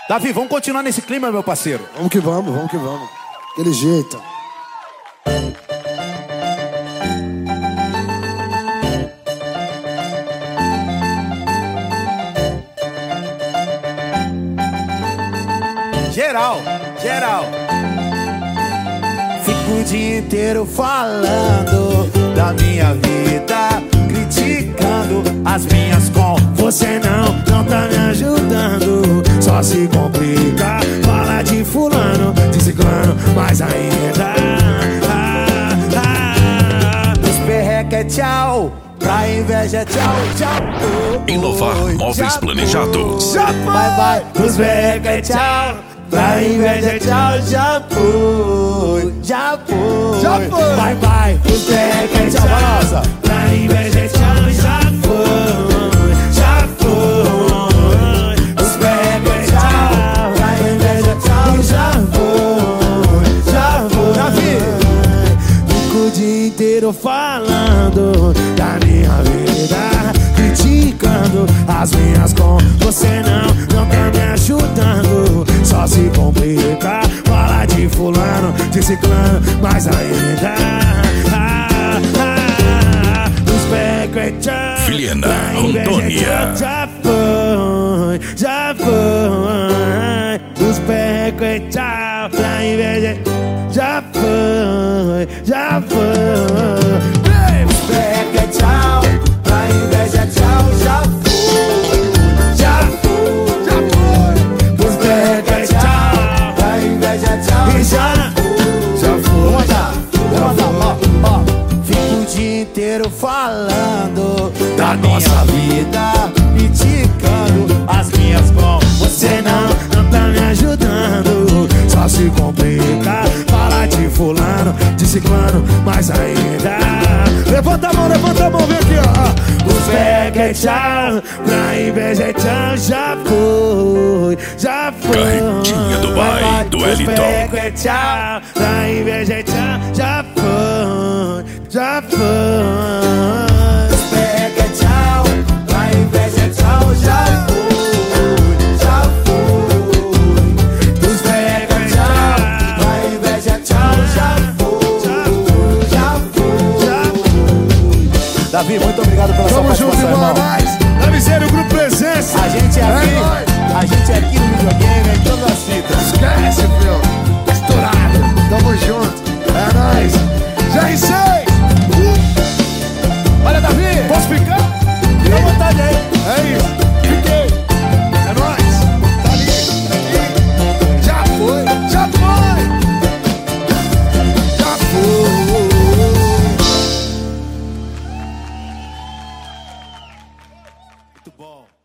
Davi, vamos continuar nesse clima, meu parceiro. Vamos que vamos, vamos que vamos. Aquele jeito. Geral, geral. Fico o dia inteiro falando da minha vida, criticando as minhas com você não tá me ajudando. Só se complica, fala de fulano, de ciclano, mas ainda os perreca é tchau, pra inveja é tchau, tchau. Inovar Móveis Planejados. Bye bye, os perreca é tchau, pra inveja é tchau, já foi, já foi, já foi. Bye bye, os perreca é tchau, balança. Pra inveja é tchau, já foi, já foi. Os perreca é tchau, pra inveja é tchau, já foi, já foi. Davi, fico o dia inteiro falando da minha vida, criticando as minhas com você não tá me ajudando. Só se complica, fala de fulano, de ciclano, mas ainda os perreca é tchau, Vilhena, pra inveja é Rondônia. tchau, já foi. Os perreca é tchau, pra inveja já foi, já foi. Os perreca é tchau, pra inveja tchau, já foi, já foi, já foi. Os perreca é tchau, pra inveja tchau, e já foi, já foi. Ó, fico o dia inteiro falando da nossa vida, criticando as minhas com você não tá me ajudando. Só se complica, fala de fulano, de ciclano, mas ainda levanta a mão, vem aqui, ó. Os perreca é tchau, pra inveja é tchau, já foi, já foi. Carretinha do Bai, do Os Wellington. perreca é tchau, pra inveja é tchau, já foi, já foi. Os perreca é tchau, pra inveja é tchau, já foi, já foi. Os perreca é tchau, pra inveja é tchau, já foi, já foi. Davi, muito obrigado pela sua Tamo junto, participação, irmão. irmão. Mais. Dá miséria, o grupo Presença. A gente é aqui no videogame, em todas as fitas. Esquece, filho. Estourado. Tamo junto. É nóis. Já sei. Olha, Davi, Posso ficar? fica à vontade aí. É isso. Fiquei. É nóis. Tá ali. Aqui. Já foi. Já foi. Já foi. Muito bom.